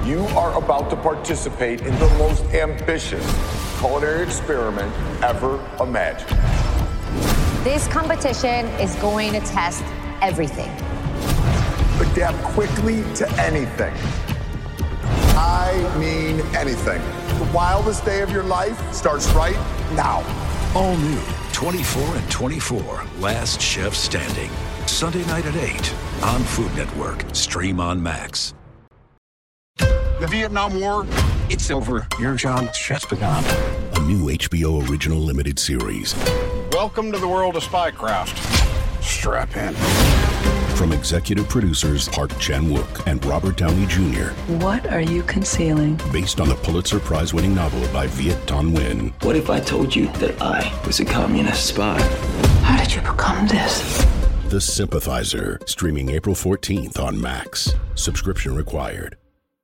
You are about to participate in the most ambitious culinary experiment ever imagined. This competition is going to test everything. Adapt quickly to anything. I mean anything. The wildest day of your life starts right now. All new 24 and 24, Last Chef Standing. Sunday night at 8 on Food Network. Stream on Max. The Vietnam War, it's over. Your job just begun. A new HBO original limited series. Welcome to the world of spycraft. Strap in. From executive producers Park Chan-wook and Robert Downey Jr. What are you concealing? Based on the Pulitzer Prize-winning novel by Viet Thanh Nguyen. What if I told you that I was a communist spy? How did you become this? The Sympathizer, streaming April 14th on Max. Subscription required.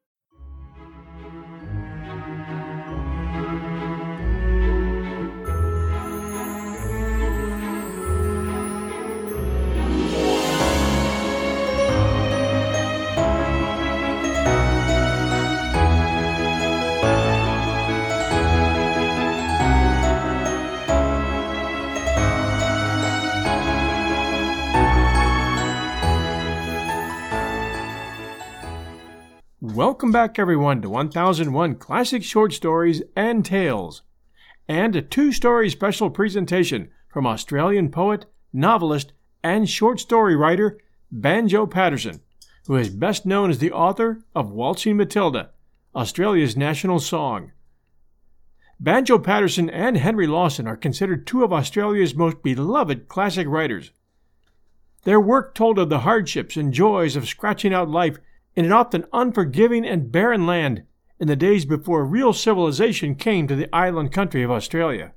Welcome back, everyone, to 1001 Classic Short Stories and Tales, and a two-story special presentation from Australian poet, novelist, and short story writer Banjo Paterson, who is best known as the author of Waltzing Matilda, Australia's national song. Banjo Paterson and Henry Lawson are considered two of Australia's most beloved classic writers. Their work told of the hardships and joys of scratching out life in an often unforgiving and barren land in the days before real civilization came to the island country of Australia.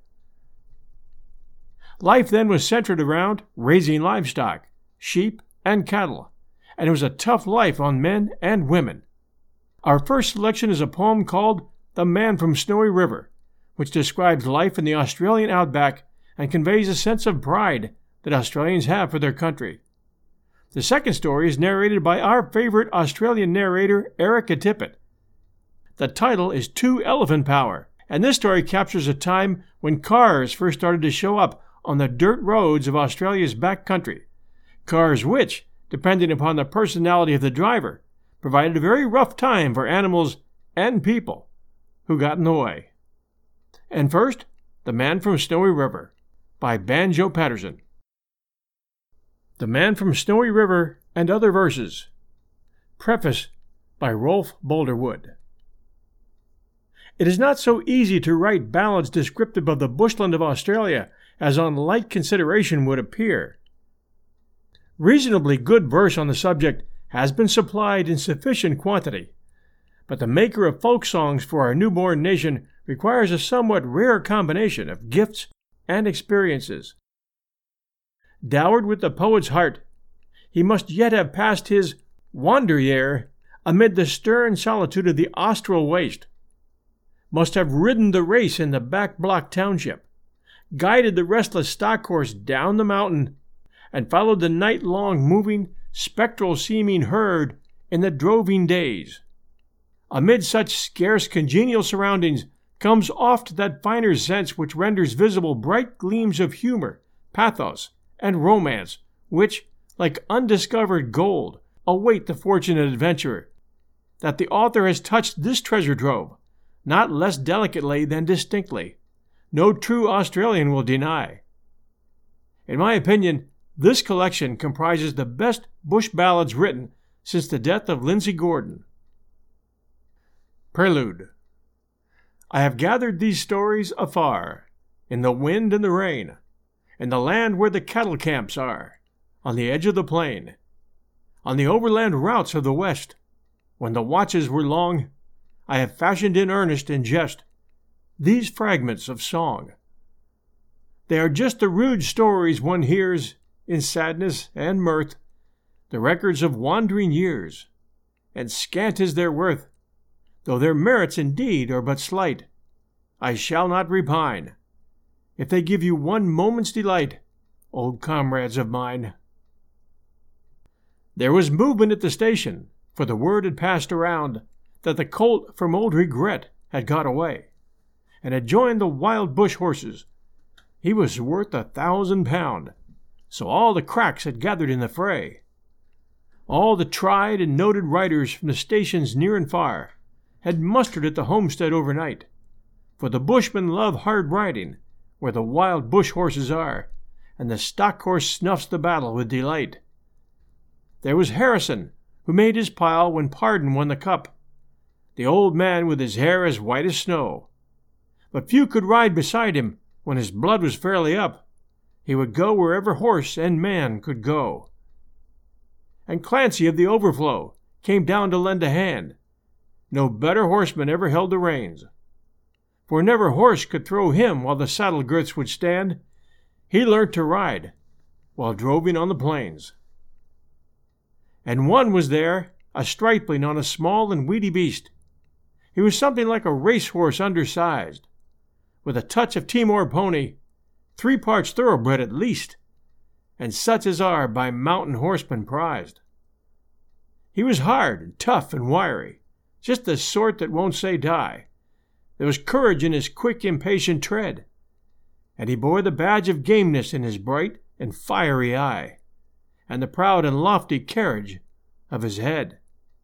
Life then was centered around raising livestock, sheep, and cattle, and it was a tough life on men and women. Our first selection is a poem called The Man from Snowy River, which describes life in the Australian outback and conveys a sense of pride that Australians have for their country. The second story is narrated by our favorite Australian narrator, Erica Tippett. The title is Two Elephant Power, and this story captures a time when cars first started to show up on the dirt roads of Australia's back country. Cars which, depending upon the personality of the driver, provided a very rough time for animals and people who got in the way. And first, The Man from Snowy River by Banjo Paterson. The Man from Snowy River and Other Verses. Preface by Rolf Boulderwood. It is not so easy to write ballads descriptive of the bushland of Australia as on light consideration would appear. Reasonably good verse on the subject has been supplied in sufficient quantity, but the maker of folk songs for our newborn nation requires a somewhat rare combination of gifts and experiences. Dowered with the poet's heart, he must yet have passed his wander year amid the stern solitude of the Austral waste, must have ridden the race in the back block township, guided the restless stock horse down the mountain, and followed the night-long moving, spectral-seeming herd in the droving days. Amid such scarce congenial surroundings comes oft that finer sense which renders visible bright gleams of humor, pathos, and romance, which, like undiscovered gold, await the fortunate adventurer. That the author has touched this treasure trove, not less delicately than distinctly, no true Australian will deny. In my opinion, this collection comprises the best bush ballads written since the death of Lindsay Gordon. Prelude. I have gathered these stories afar, in the wind and the rain, in the land where the cattle camps are, on the edge of the plain, on the overland routes of the West, when the watches were long, I have fashioned in earnest and jest these fragments of song. They are just the rude stories one hears in sadness and mirth, the records of wandering years, and scant is their worth, though their merits indeed are but slight. I shall not repine, if they give you one moment's delight, old comrades of mine. There was movement at the station, for the word had passed around that the colt from Old Regret had got away, and had joined the wild bush horses. He was worth £1,000, so all the cracks had gathered in the fray. All the tried and noted riders from the stations near and far had mustered at the homestead overnight, for the bushmen love hard riding where the wild bush horses are, and the stock horse snuffs the battle with delight. There was Harrison, who made his pile when Pardon won the cup, the old man with his hair as white as snow. But few could ride beside him when his blood was fairly up. He would go wherever horse and man could go. And Clancy of the Overflow came down to lend a hand. No better horseman ever held the reins, for never horse could throw him while the saddle girths would stand. He learnt to ride while droving on the plains. And one was there, a stripling on a small and weedy beast. He was something like a racehorse undersized, with a touch of Timor pony, 3 parts thoroughbred at least, and such as are by mountain horsemen prized. He was hard and tough and wiry, just the sort that won't say die. There was courage in his quick, impatient tread, and he bore the badge of gameness in his bright and fiery eye, and the proud and lofty carriage of his head.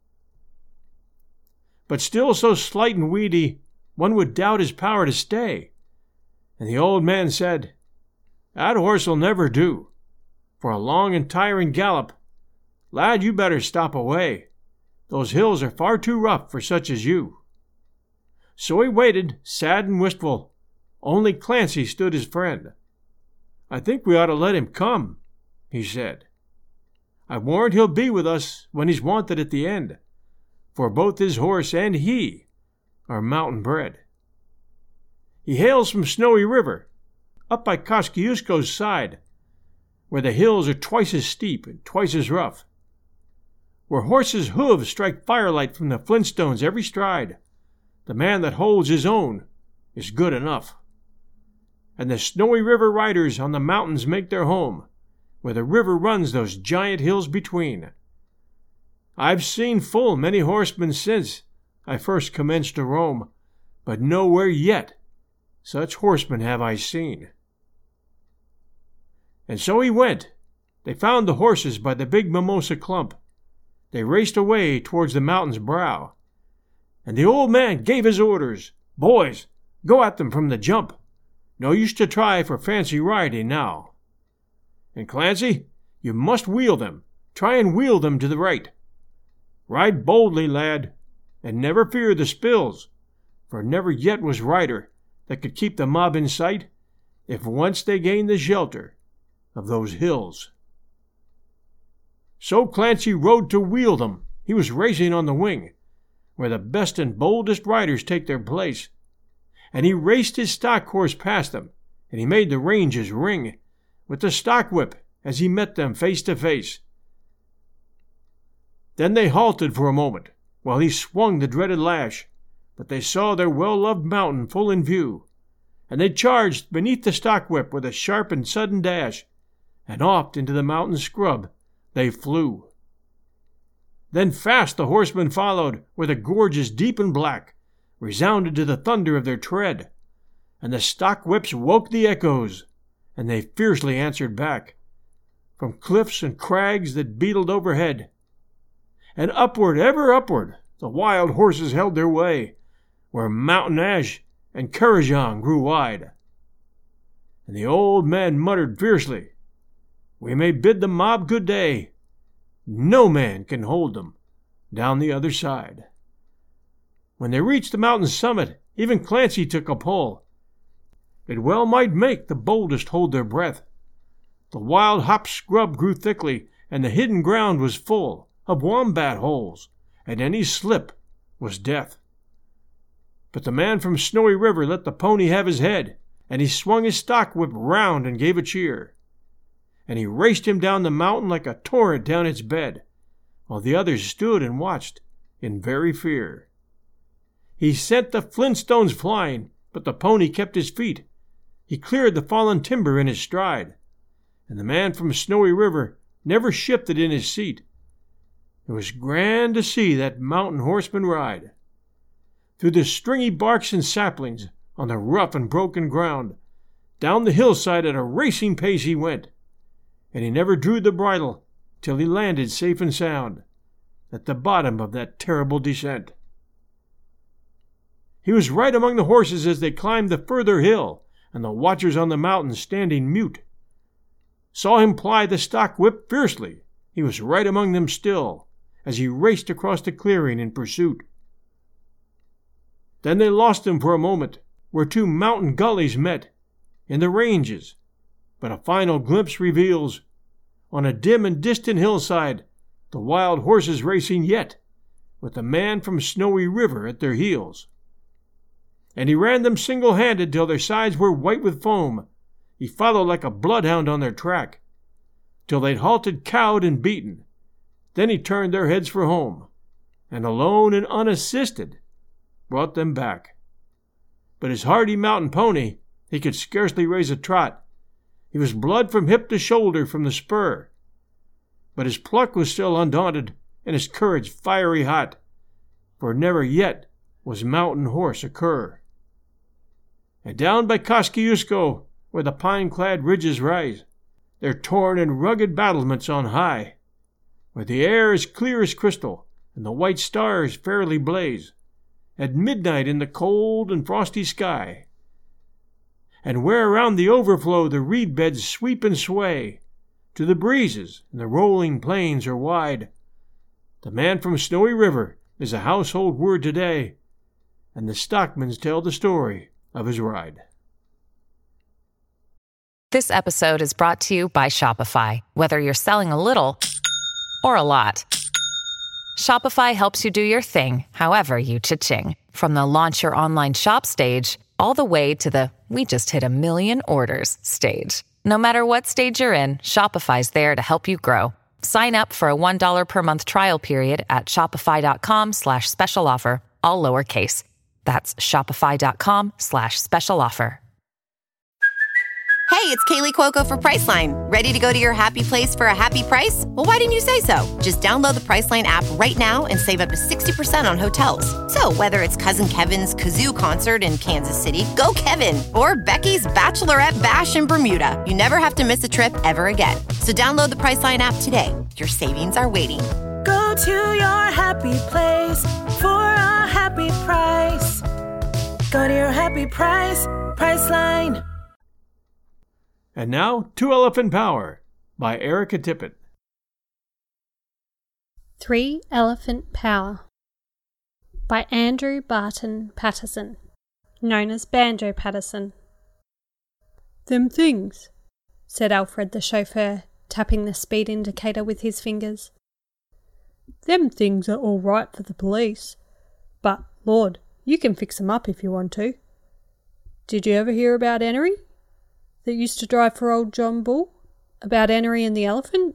But still so slight and weedy, one would doubt his power to stay, and the old man said, "That horse'll never do. For a long and tiring gallop, lad, you better stop away. Those hills are far too rough for such as you." So he waited, sad and wistful. Only Clancy stood his friend. "I think we ought to let him come," he said. "I warrant he'll be with us when he's wanted at the end, for both his horse and he are mountain bred. He hails from Snowy River, up by Kosciuszko's side, where the hills are twice as steep and twice as rough, where horses' hooves strike firelight from the flintstones every stride. The man that holds his own is good enough. And the Snowy River riders on the mountains make their home, where the river runs those giant hills between. I've seen full many horsemen since I first commenced to roam, but nowhere yet such horsemen have I seen." And so he went. They found the horses by the big mimosa clump. They raced away towards the mountain's brow, and the old man gave his orders. "Boys, go at them from the jump. No use to try for fancy riding now. And Clancy, you must wheel them. Try and wheel them to the right. Ride boldly, lad, and never fear the spills, for never yet was rider that could keep the mob in sight if once they gained the shelter of those hills." So Clancy rode to wheel them. He was racing on the wing, where the best and boldest riders take their place, and he raced his stock horse past them, and he made the ranges ring with the stock whip as he met them face to face. Then they halted for a moment, while he swung the dreaded lash, but they saw their well-loved mountain full in view, and they charged beneath the stock whip with a sharp and sudden dash, and off into the mountain scrub they flew. Then fast the horsemen followed, where the gorges deep and black resounded to the thunder of their tread, and the stock whips woke the echoes, and they fiercely answered back, from cliffs and crags that beetled overhead. And upward, ever upward, the wild horses held their way, where mountain ash and Kurrajong grew wide. And the old man muttered fiercely, "We may bid the mob good day. No man can hold them down the other side." When they reached the mountain's summit, even Clancy took a pull. It well might make the boldest hold their breath. The wild hop scrub grew thickly, and the hidden ground was full of wombat holes, and any slip was death. But the man from Snowy River let the pony have his head, and he swung his stock whip round and gave a cheer. And he raced him down the mountain like a torrent down its bed, while the others stood and watched in very fear. He sent the flintstones flying, but the pony kept his feet. He cleared the fallen timber in his stride, and the man from Snowy River never shifted in his seat. It was grand to see that mountain horseman ride. through the stringy barks and saplings on the rough and broken ground. Down the hillside at a racing pace he went, and he never drew the bridle till he landed safe and sound at the bottom of that terrible descent. He was right among the horses as they climbed the further hill, and the watchers on the mountain standing mute saw him ply the stock whip fiercely. He was right among them still, as he raced across the clearing in pursuit. Then they lost him for a moment, where two mountain gullies met in the ranges, but a final glimpse reveals, on a dim and distant hillside, the wild horses racing yet, with the man from Snowy River at their heels. And he ran them single-handed till their sides were white with foam. He followed like a bloodhound on their track, till they'd halted cowed and beaten. Then he turned their heads for home, and alone and unassisted brought them back. But his hardy mountain pony, he could scarcely raise a trot. He was blood from hip to shoulder from the spur. But his pluck was still undaunted, and his courage fiery hot, for never yet was mountain horse a cur. And down by Kosciuszko, where the pine-clad ridges rise, their torn and rugged battlements on high, where the air is clear as crystal, and the white stars fairly blaze, at midnight in the cold and frosty sky, and where around the overflow the reed beds sweep and sway to the breezes, and the rolling plains are wide, the man from Snowy River is a household word today, and the stockmans tell the story of his ride. This episode is brought to you by Shopify. Whether you're selling a little or a lot, Shopify helps you do your thing, however you cha-ching. From the launch your online shop stage, all the way to the we just hit 1 million orders stage. No matter what stage you're in, Shopify's there to help you grow. Sign up for a $1 per month trial period at shopify.com/special offer, all lowercase. That's shopify.com/special offer. Hey, it's Kaylee Cuoco for Priceline. Ready to go to your happy place for a happy price? Well, why didn't you say so? Just download the Priceline app right now and save up to 60% on hotels. So whether it's Cousin Kevin's Kazoo Concert in Kansas City, go Kevin, or Becky's Bachelorette Bash in Bermuda, you never have to miss a trip ever again. So download the Priceline app today. Your savings are waiting. Go to your happy place for a happy price. Go to your happy price, Priceline. And now, Two Elephant Power by Erica Tippett. 3 Elephant Power by Andrew Barton Patterson, known as Banjo Patterson. "Them things," said Alfred the chauffeur, tapping the speed indicator with his fingers. "Them things are all right for the police, but, Lord, you can fix them up if you want to. Did you ever hear about Enery, that used to drive for old John Bull? About Enery and the elephant?"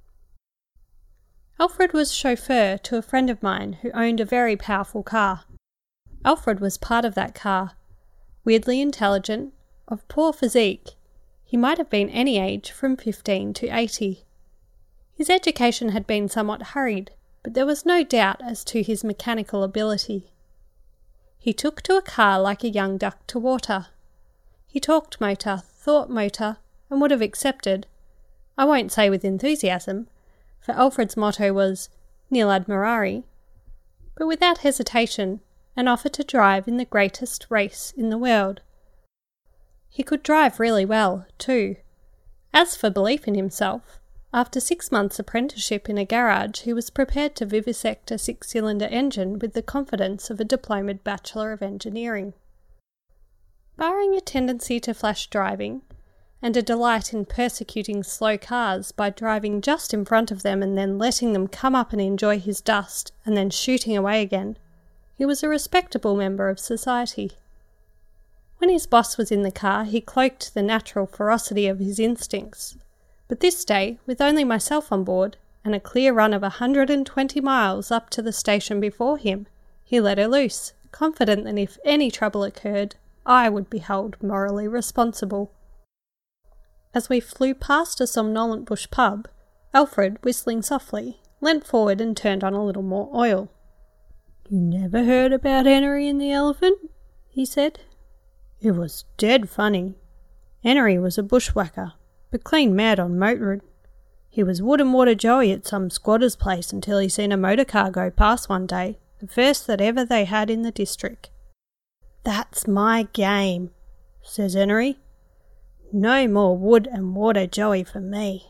Alfred was chauffeur to a friend of mine who owned a very powerful car. Alfred was part of that car, weirdly intelligent, of poor physique. He might have been any age from 15 to 80. His education had been somewhat hurried, but there was no doubt as to his mechanical ability. He took to a car like a young duck to water. He talked motor, thought motor, and would have accepted, I won't say with enthusiasm, for Alfred's motto was nil admirari, but without hesitation, an offer to drive in the greatest race in the world. He could drive really well, too. As for belief in himself, after 6 months' apprenticeship in a garage, he was prepared to vivisect a 6-cylinder engine with the confidence of a diplomaed Bachelor of Engineering. Barring a tendency to flash driving, and a delight in persecuting slow cars by driving just in front of them and then letting them come up and enjoy his dust and then shooting away again, he was a respectable member of society. When his boss was in the car, he cloaked the natural ferocity of his instincts, but this day, with only myself on board, and a clear run of 120 miles up to the station before him, he let her loose, confident that if any trouble occurred, I would be held morally responsible. As we flew past a somnolent bush pub, Alfred, whistling softly, leant forward and turned on a little more oil. You never heard about Henry and the elephant? He said. It was dead funny. Henry was a bushwhacker, but clean mad on motoring. He was wood and water Joey at some squatter's place until he seen a motor car go past one day, the first that ever they had in the district. That's my game, says Henry. No more wood and water Joey for me.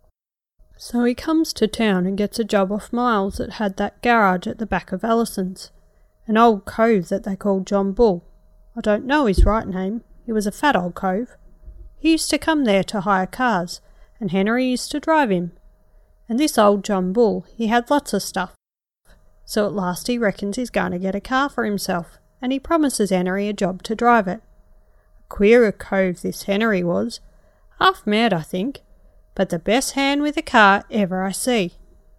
So he comes to town and gets a job off Miles that had that garage at the back of Allison's, an old cove that they called John Bull. I don't know his right name. He was a fat old cove. He used to come there to hire cars, and Henry used to drive him. And this old John Bull, he had lots of stuff. So at last he reckons he's going to get a car for himself, and he promises Henry a job to drive it. A queer cove this Henry was. Half mad, I think, but the best hand with a car ever I see.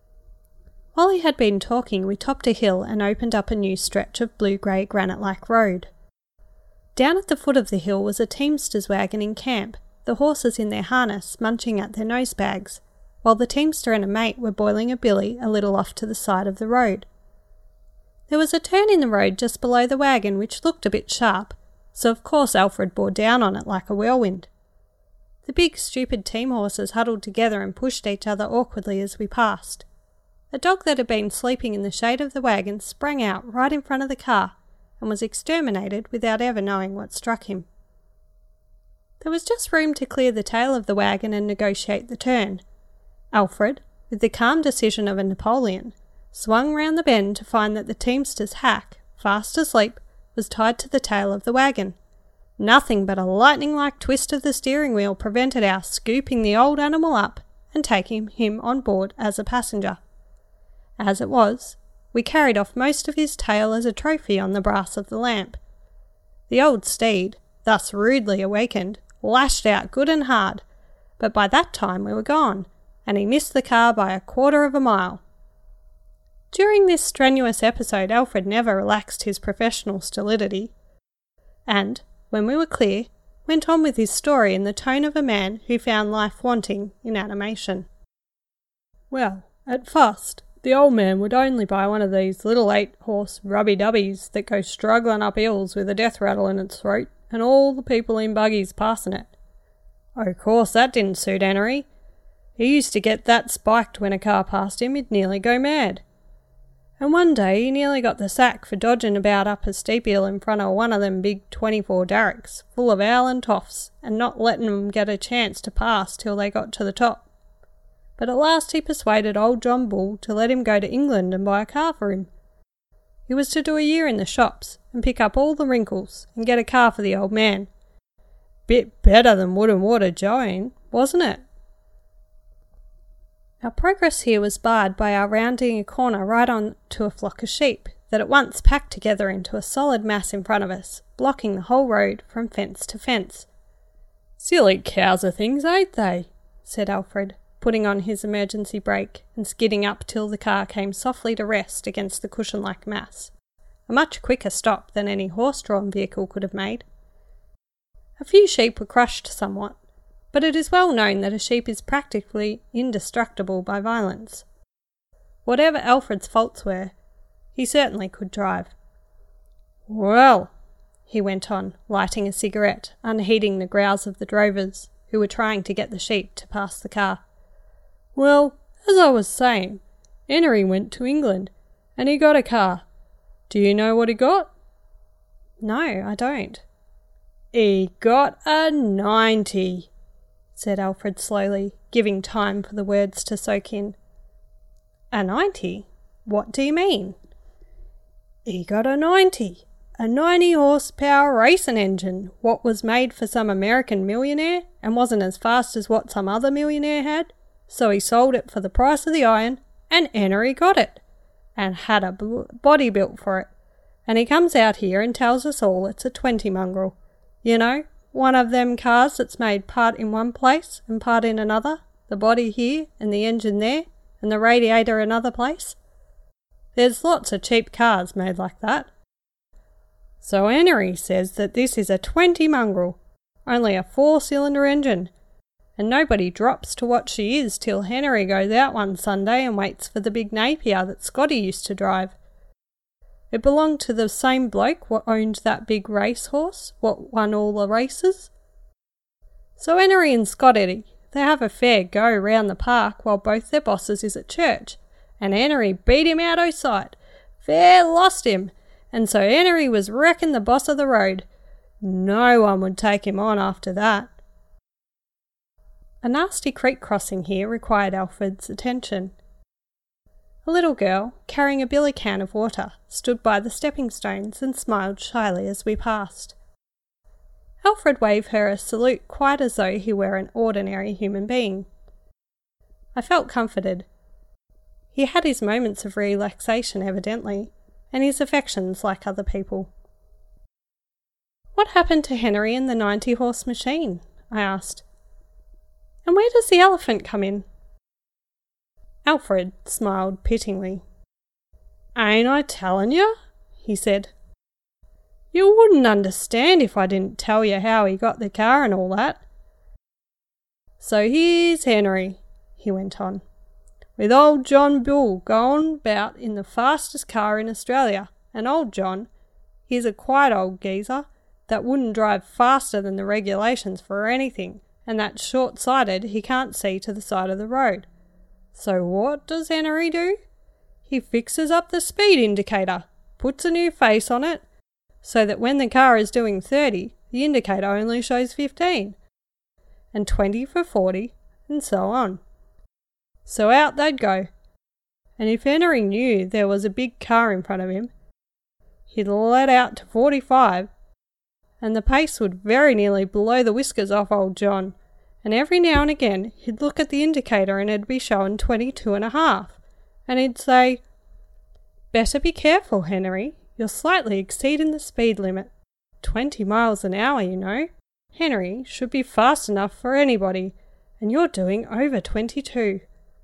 While he had been talking, we topped a hill and opened up a new stretch of blue-grey granite-like road. Down at the foot of the hill was a teamster's wagon in camp, the horses in their harness munching at their nosebags, while the teamster and a mate were boiling a billy a little off to the side of the road. There was a turn in the road just below the wagon which looked a bit sharp, so of course Alfred bore down on it like a whirlwind. The big stupid team horses huddled together and pushed each other awkwardly as we passed. A dog that had been sleeping in the shade of the wagon sprang out right in front of the car and was exterminated without ever knowing what struck him. There was just room to clear the tail of the wagon and negotiate the turn. Alfred, with the calm decision of a Napoleon, swung round the bend to find that the teamster's hack, fast asleep, was tied to the tail of the wagon. Nothing but a lightning-like twist of the steering wheel prevented our scooping the old animal up and taking him on board as a passenger. As it was, we carried off most of his tail as a trophy on the brass of the lamp. The old steed, thus rudely awakened, lashed out good and hard, but by that time we were gone, and he missed the car by 1/4 of a mile. During this strenuous episode, Alfred never relaxed his professional stolidity, and, when we were clear, went on with his story in the tone of a man who found life wanting in animation. Well, at first, the old man would only buy one of these little 8-horse rubby-dubbies that go struggling up hills with a death rattle in its throat and all the people in buggies passing it. Of course that didn't suit Henry. He used to get that spiked when a car passed him, he'd nearly go mad. And one day he nearly got the sack for dodging about up a steep hill in front of one of them big 24 derricks full of owl and toffs and not letting them get a chance to pass till they got to the top. But at last he persuaded old John Bull to let him go to England and buy a car for him. He was to do a year in the shops and pick up all the wrinkles and get a car for the old man. Bit better than wood and water Joey, wasn't it? Our progress here was barred by our rounding a corner right on to a flock of sheep that at once packed together into a solid mass in front of us, blocking the whole road from fence to fence. "Silly cows of things, ain't they?" said Alfred, putting on his emergency brake and skidding up till the car came softly to rest against the cushion-like mass, a much quicker stop than any horse-drawn vehicle could have made. A few sheep were crushed somewhat, but it is well known that a sheep is practically indestructible by violence. Whatever Alfred's faults were, he certainly could drive. "Well," he went on, lighting a cigarette, unheeding the growls of the drovers, who were trying to get the sheep to pass the car. "Well, as I was saying, Henry went to England, and he got a car. Do you know what he got?" "No, I don't." "He got a 90, said Alfred slowly, giving time for the words to soak in. "A 90? What do you mean?" "He got a 90. A 90-horsepower racing engine, what was made for some American millionaire and wasn't as fast as what some other millionaire had. So he sold it for the price of the iron, and Henry got it, and had a body built for it. And he comes out here and tells us all it's a 20 mongrel. You know, one of them cars that's made part in one place and part in another, the body here and the engine there, and the radiator another place. There's lots of cheap cars made like that. So Henry says that this is a 20 mongrel, only a 4-cylinder engine, and nobody drops to what she is till Henry goes out one Sunday and waits for the big Napier that Scotty used to drive. It belonged to the same bloke what owned that big racehorse, what won all the races. So Henery and Scott Eddie, they have a fair go round the park while both their bosses is at church, and Henery beat him out o' sight, fair lost him, and so Henery was reckoned the boss of the road. No one would take him on after that. A nasty creek crossing here required Alfred's attention. A little girl, carrying a billy can of water, stood by the stepping stones and smiled shyly as we passed. Alfred waved her a salute quite as though he were an ordinary human being. I felt comforted. He had his moments of relaxation evidently, and his affections like other people. "What happened to Henery and the 90-horse machine?" I asked. "And where does the elephant come in?" Alfred smiled pityingly. "Ain't I tellin' you?" he said. "You wouldn't understand if I didn't tell you how he got the car and all that. So here's Henery," he went on, "with old John Bull going about in the fastest car in Australia, and old John, he's a quite old geezer that wouldn't drive faster than the regulations for anything, and that's short-sighted he can't see to the side of the road. So what does Henery do? He fixes up the speed indicator, puts a new face on it, so that when the car is doing 30, the indicator only shows 15, and 20 for 40, and so on. So out they'd go, and if Henery knew there was a big car in front of him, he'd let out to 45, and the pace would very nearly blow the whiskers off old John, and every now and again he'd look at the indicator and it'd be showing 22.5, and he'd say, 'Better be careful, Henery, you're slightly exceeding the speed limit. 20 miles an hour, you know. Henery should be fast enough for anybody, and you're doing over 22.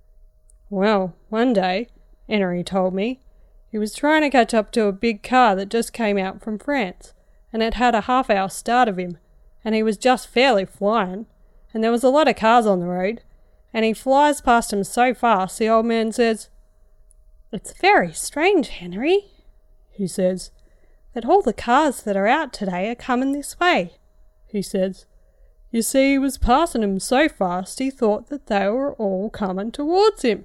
Well, one day, Henery told me, he was trying to catch up to a big car that just came out from France, and it had a half-hour start of him, and he was just fairly flying, and there was a lot of cars on the road, and he flies past him so fast the old man says, 'It's very strange, Henery,' he says, 'that all the cars that are out today are coming this way,' he says. You see, he was passing them so fast he thought that they were all coming towards him.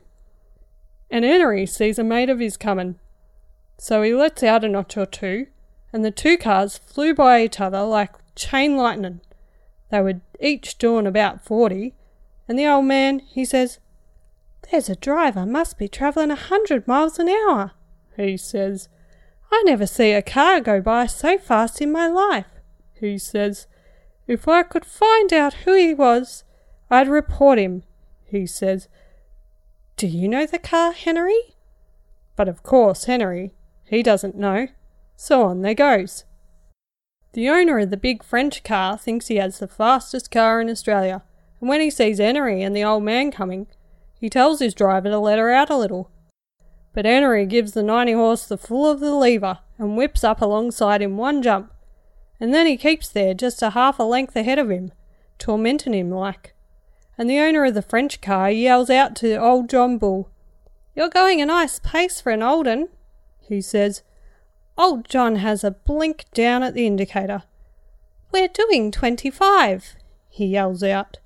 And Henery sees a mate of his coming, so he lets out a notch or two, and the two cars flew by each other like chain lightning. They were each doing about 40, and the old man, he says, 'There's a driver must be travelling 100 miles an hour,' he says. 'I never see a car go by so fast in my life,' he says. 'If I could find out who he was, I'd report him,' he says. 'Do you know the car, Henery?' But of course Henery, he doesn't know. So on they goes. The owner of the big French car thinks he has the fastest car in Australia, and when he sees Henery and the old man coming, he tells his driver to let her out a little. But Henery gives the 90-horse the full of the lever and whips up alongside in one jump, and then he keeps there just a half a length ahead of him, tormenting him like. And the owner of the French car yells out to old John Bull, 'You're going a nice pace for an old 'un,' he says. Old John has a blink down at the indicator. 'We're doing 25, he yells out.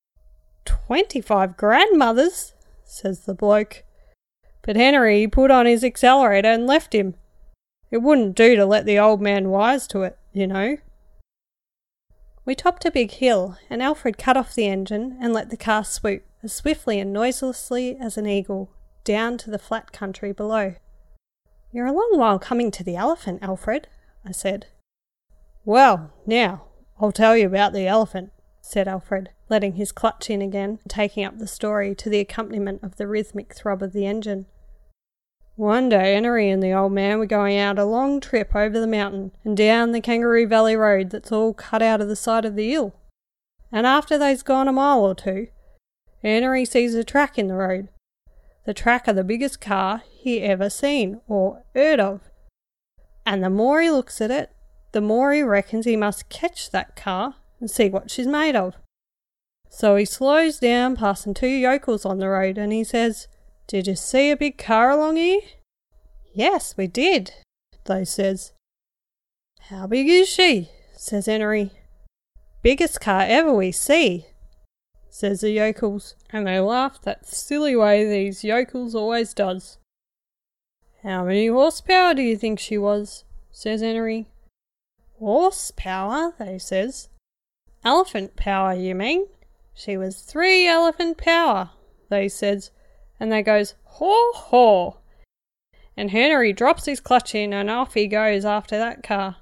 25 grandmothers, says the bloke. But Henery put on his accelerator and left him. It wouldn't do to let the old man wise to it, you know. We topped a big hill, and Alfred cut off the engine and let the car swoop, as swiftly and noiselessly as an eagle, down to the flat country below. 'You're a long while coming to the elephant, Alfred,' I said. 'Well, now, I'll tell you about the elephant,' said Alfred, letting his clutch in again and taking up the story to the accompaniment of the rhythmic throb of the engine. One day Henery and the old man were going out a long trip over the mountain and down the Kangaroo Valley Road that's all cut out of the side of the hill. And after they's gone a mile or two, Henery sees a track in the road. The track of the biggest car he ever seen or heard of. And the more he looks at it, the more he reckons he must catch that car and see what she's made of. So he slows down passing two yokels on the road and he says, 'Did you see a big car along here?' 'Yes, we did,' they says. How big is she? Says Henery. Biggest car ever we see, says the yokels, and they laughed that silly way these yokels always does. How many horsepower do you think she was? Says Henery. Horsepower, they says. Elephant power, you mean? She was 3 elephant power, they says, and they goes, haw haw. And Henery drops his clutch in and off he goes after that car.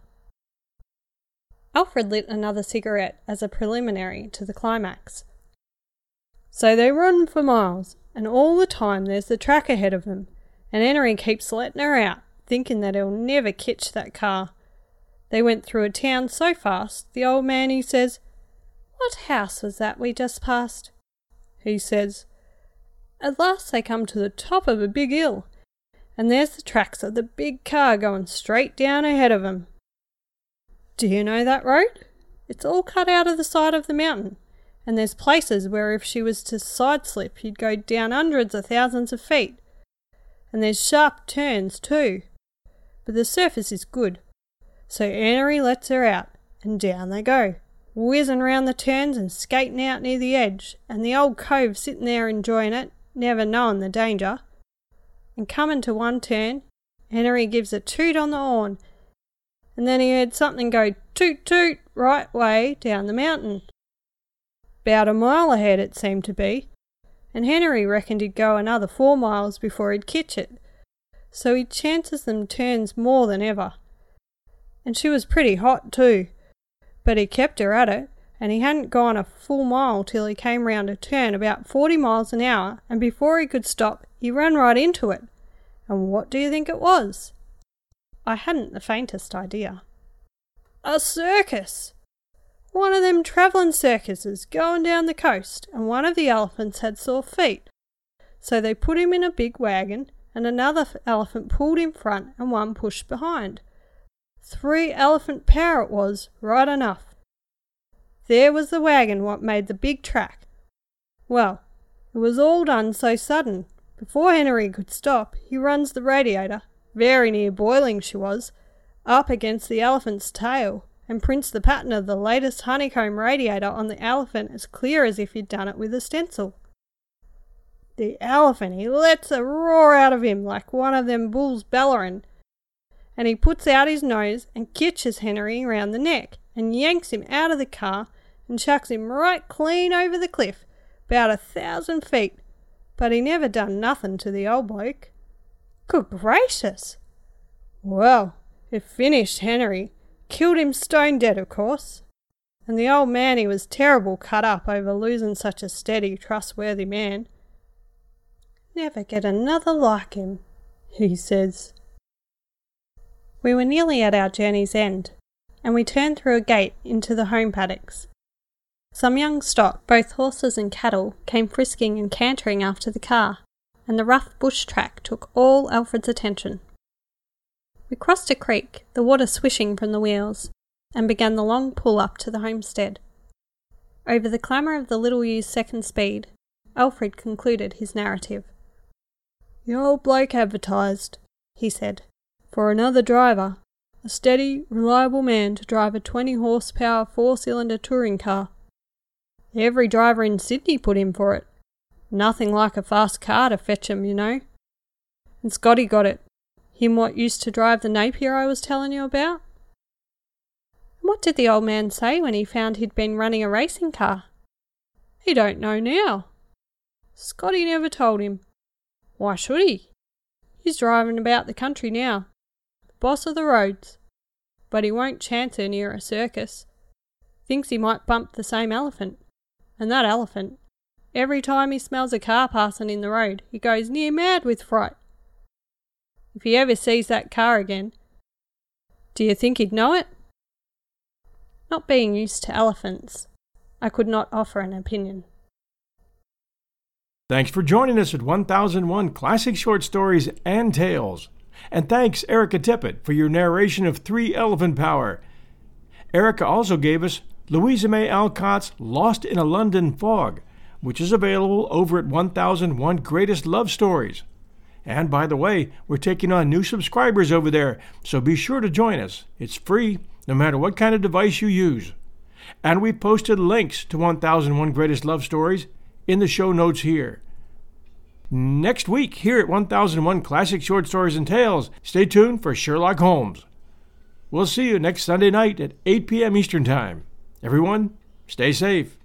Alfred lit another cigarette as a preliminary to the climax. So they run for miles, and all the time there's the track ahead of them, and Henery keeps letting her out, thinking that he'll never catch that car. They went through a town so fast, the old man he says, What house was that we just passed? He says, At last they come to the top of a big hill, and there's the tracks of the big car going straight down ahead of them. Do you know that road? It's all cut out of the side of the mountain, and there's places where if she was to side-slip you'd go down hundreds of thousands of feet. And there's sharp turns too, but the surface is good. So Henery lets her out, and down they go, whizzing round the turns and skating out near the edge, and the old cove sitting there enjoying it, never knowing the danger. And coming to one turn, Henery gives a toot on the horn, and then he heard something go toot toot right way down the mountain. 'Bout a mile ahead it seemed to be, and Henery reckoned he'd go another 4 miles before he'd catch it, so he chances them turns more than ever. And she was pretty hot too, but he kept her at it, and he hadn't gone a full mile till he came round a turn about 40 miles an hour, and before he could stop he ran right into it. And what do you think it was? I hadn't the faintest idea. A circus! One of them travelling circuses going down the coast, and one of the elephants had sore feet. So they put him in a big wagon, and another elephant pulled in front and one pushed behind. 3 elephant power it was, right enough. There was the wagon what made the big track. Well, it was all done so sudden. Before Henery could stop, he runs the radiator, very near boiling she was, up against the elephant's tail, and prints the pattern of the latest honeycomb radiator on the elephant as clear as if he'd done it with a stencil. The elephant, he lets a roar out of him like one of them bulls bellerin', and he puts out his nose and catches Henery round the neck, and yanks him out of the car and chucks him right clean over the cliff, 'bout 1,000 feet, but he never done nothing to the old bloke. Good gracious! Well, it finished Henery, killed him stone dead of course, and the old man he was terrible cut up over losing such a steady, trustworthy man. Never get another like him, he says. We were nearly at our journey's end, and we turned through a gate into the home paddocks. Some young stock, both horses and cattle, came frisking and cantering after the car, and the rough bush track took all Alfred's attention. We crossed a creek, the water swishing from the wheels, and began the long pull up to the homestead. Over the clamour of the little ewe's second speed, Alfred concluded his narrative. The old bloke advertised, he said, for another driver, a steady, reliable man to drive a 20-horsepower 4-cylinder touring car. Every driver in Sydney put in for it. Nothing like a fast car to fetch 'em, you know. And Scotty got it. Him what used to drive the Napier I was telling you about. And what did the old man say when he found he'd been running a racing car? He don't know now. Scotty never told him. Why should he? He's driving about the country now, the boss of the roads. But he won't chance her near a circus. Thinks he might bump the same elephant. And that elephant, every time he smells a car passing in the road, he goes near mad with fright. If he ever sees that car again, do you think he'd know it? Not being used to elephants, I could not offer an opinion. Thanks for joining us at 1001 Classic Short Stories and Tales. And thanks, Erica Tippett, for your narration of 3 Elephant Power. Erica also gave us Louisa May Alcott's Lost in a London Fog, which is available over at 1001 Greatest Love Stories. And by the way, we're taking on new subscribers over there, so be sure to join us. It's free, no matter what kind of device you use. And we posted links to 1001 Greatest Love Stories in the show notes here. Next week, here at 1001 Classic Short Stories and Tales, stay tuned for Sherlock Holmes. We'll see you next Sunday night at 8 p.m. Eastern Time. Everyone, stay safe.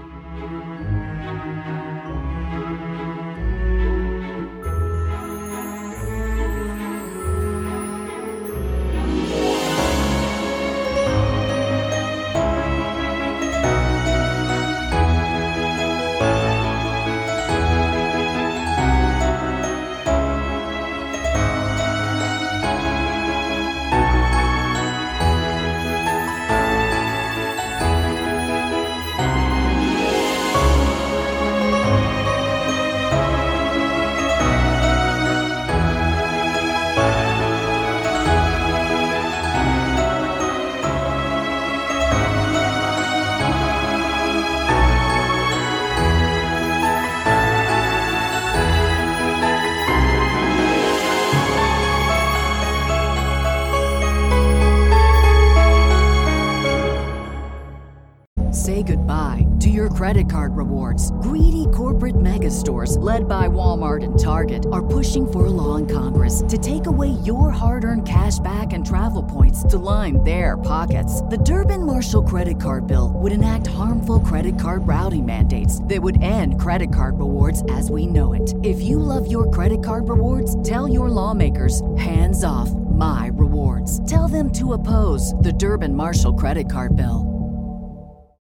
Say goodbye to your credit card rewards. Greedy corporate mega stores, led by Walmart and Target, are pushing for a law in Congress to take away your hard-earned cash back and travel points to line their pockets. The Durbin-Marshall credit card bill would enact harmful credit card routing mandates that would end credit card rewards as we know it. If you love your credit card rewards, tell your lawmakers, hands off my rewards. Tell them to oppose the Durbin-Marshall credit card bill.